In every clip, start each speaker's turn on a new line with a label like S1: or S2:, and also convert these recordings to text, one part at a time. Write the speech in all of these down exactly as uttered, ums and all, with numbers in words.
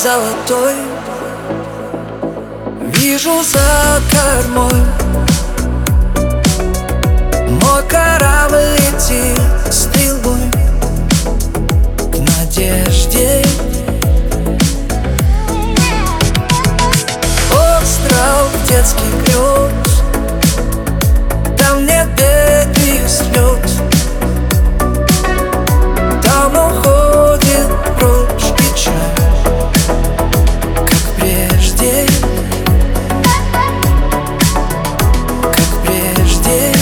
S1: золотой вижу за кормой. Мой корабль летит стрелой к надежде. Остров детский грез, там нет бед и слез, там уходит прочь печаль, как прежде, как прежде.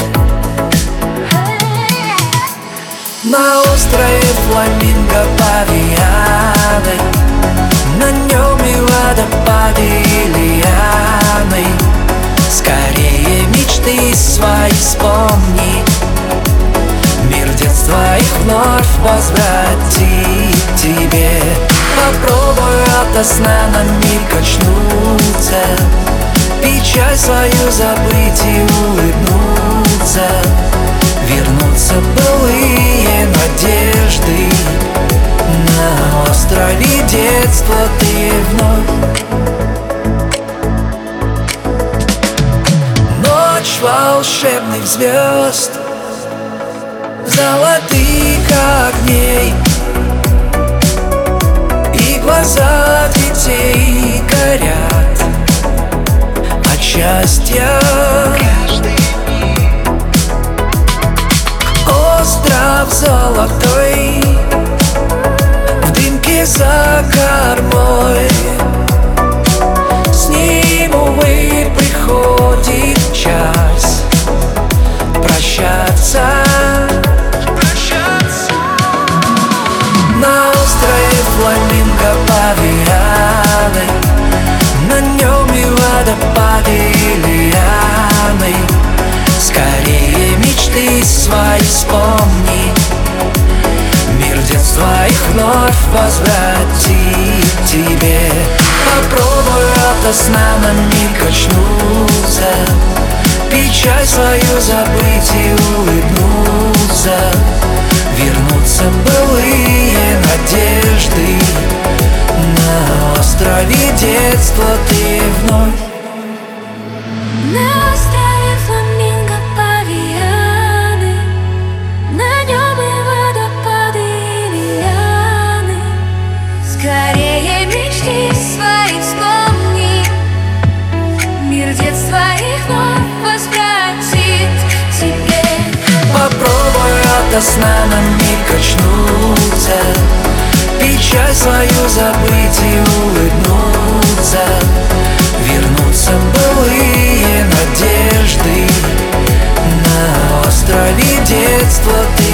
S1: На острове фламинго павианы, на нем и водопады и лианы. Скорее мечты свои вспомни, мир детства их вновь возвратит тебе. Попробуй ото сна на миг очнуться, печаль свою забыть и улыбнуться, вернуться былые надежды. На острове детства ты вновь. Ночь волшебных звезд, золотых огней, и глаза детей горят от счастья. Остров золотой в дымке за кормой, с ним, увы, приходит час прощаться. На острове фламинго павианы, на нем и водопады и лианы. Скорее мечты свои вспомни, мир детства их вновь возвратит тебе. Попробуй ото сна на миг очнуться, печаль свою забыть и улыбнуться, вернуться былые надежды. На острове детства ты вновь.
S2: На острове фламинго павианы, на нем и водопады и лианы. Скорее мечты свои вспомни, мир детства их вновь возвратит тебе.
S1: Попробуй ото сна на миг очнуться, печаль свою забыть и улыбнуться, вернуться былые надежды. На острове детства ты